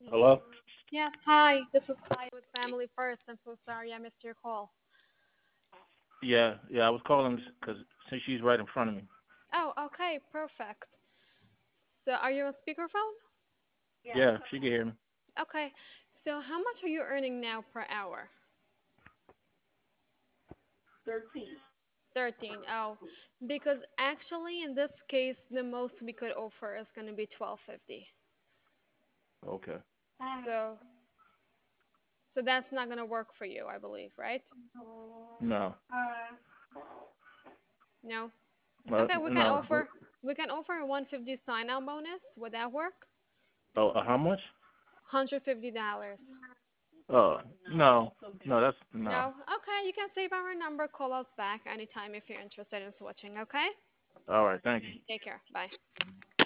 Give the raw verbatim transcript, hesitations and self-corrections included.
Hello? Yes, hi. This is Kai with Family First. I'm so sorry I missed your call. Yeah, yeah, I was calling because since she's right in front of me. Oh, okay, perfect. So, are you on speakerphone? Yeah, she can hear me. Okay. So, how much are you earning now per hour? thirteen. Oh, because actually in this case, the most we could offer is going to be twelve fifty. Okay. So, so that's not going to work for you, I believe, right? No. No. Uh, Okay, we can no. offer we can offer a one hundred fifty sign-out bonus. Would that work? Oh, uh, how much? one hundred fifty dollars. Oh, no. No, that's no. No? Okay, you can save our number. Call us back anytime if you're interested in switching, okay? All right, thank you. Take care. Bye.